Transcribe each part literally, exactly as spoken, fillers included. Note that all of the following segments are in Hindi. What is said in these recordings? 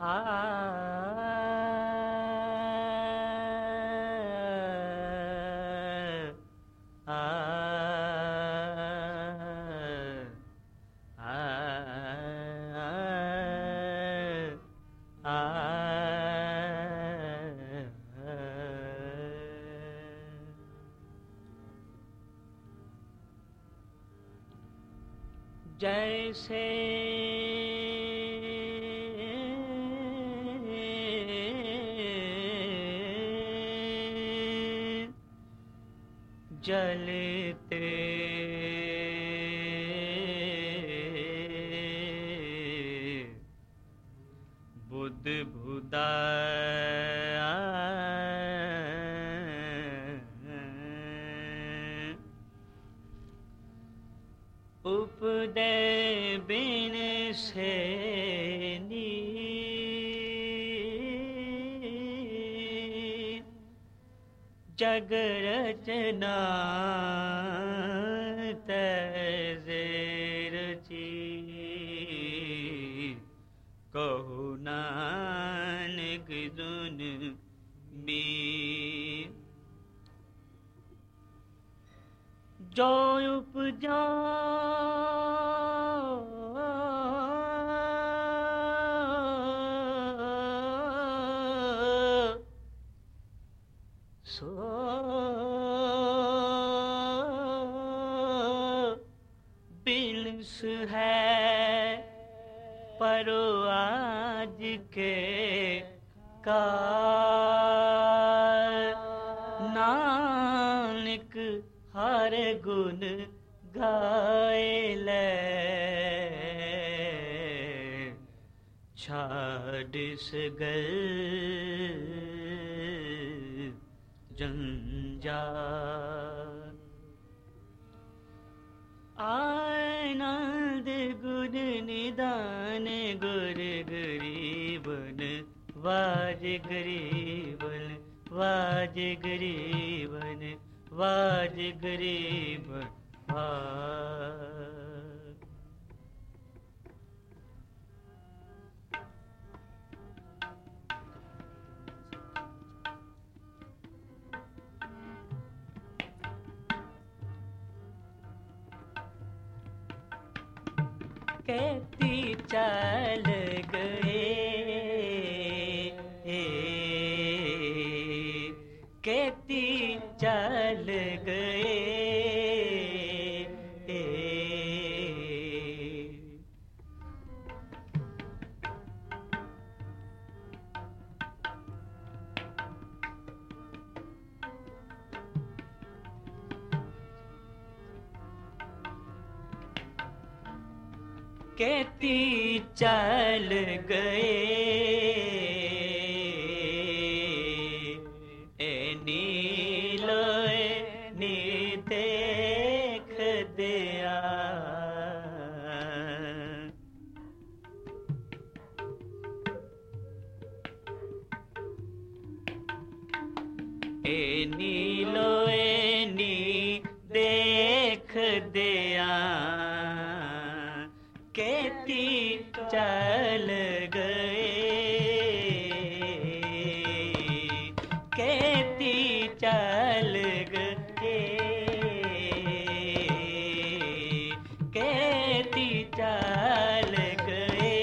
आ आ आ जैसे जलते बुध बुदा उपदे बिन से जग रचना तैसे रची कहु नानक दुन में जो उपजा सो बिलस है परो आज के काल नानक हर गुण गाए ले छाड़ सगल जंजाल आनंद गुण निदान गुर गरीबन वाज गरीबन वाज गरीबन वाज गरीबन वाज कहती चल गए कहती चल गए कहती चल गए नीलोए नी देख दिया ए नीलोए नी देख दिया कहती चल गए कहती चल गए कहती चल गए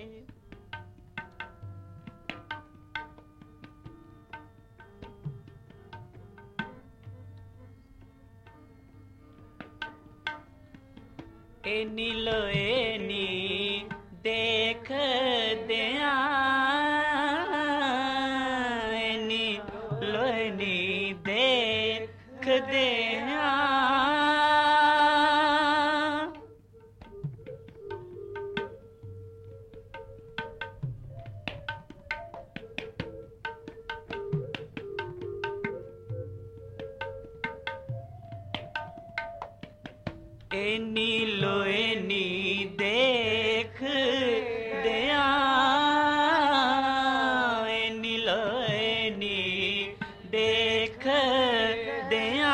एनी लोए नी देख दिया एनी लोए नी देख दिया एनी लोए नी देख दिया एनी लोए नी देख दिया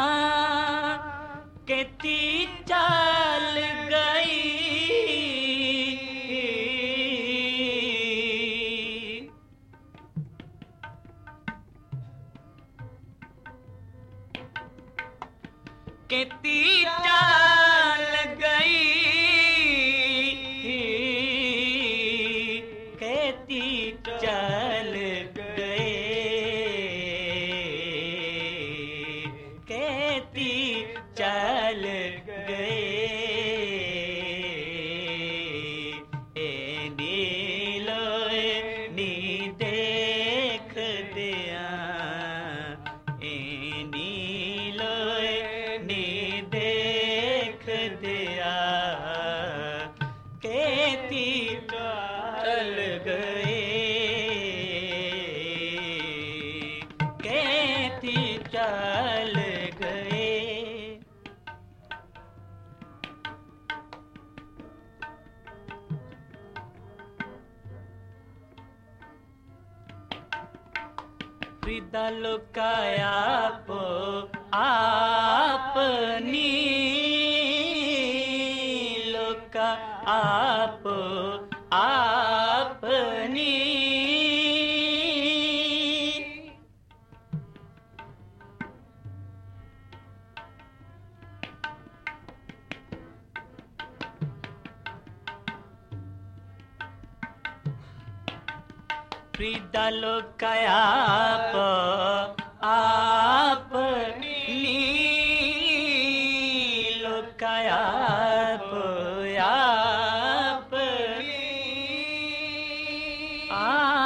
कहती चल गई कहती चाल गई, कहती चल गए, कहती चल गए। ए नीलो नी देख दिया, ए नीलो नी देख दिया, कहती चल गए, कहती चल गए। फ्रीदा लुकाया पो आपनी, लुका आप आपनी, फ्रीदा लुकाया पो आपनी, लुकाया पो आपनी। आ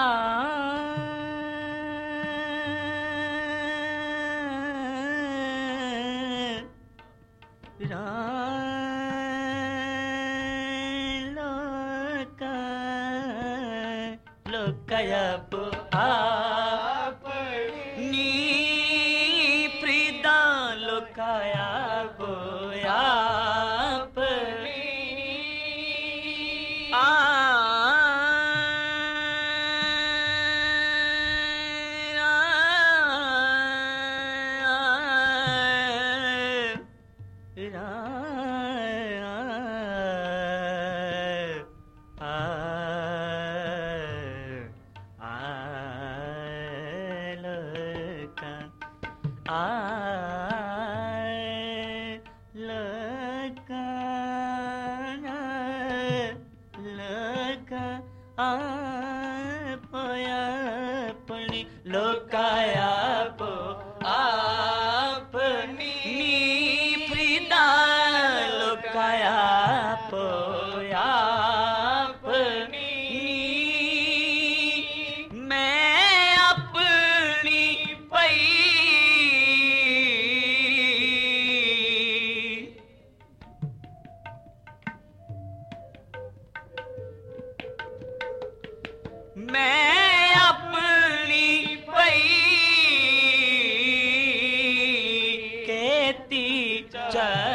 लुकाया पो आपनी, फ्रीदा लुकाया पो आपनी। आ लुकाया पो आपनी, फ्रीदा लुकाया पो आपनी। मैं अपनी पई, मैं अपनी पई, कहती चल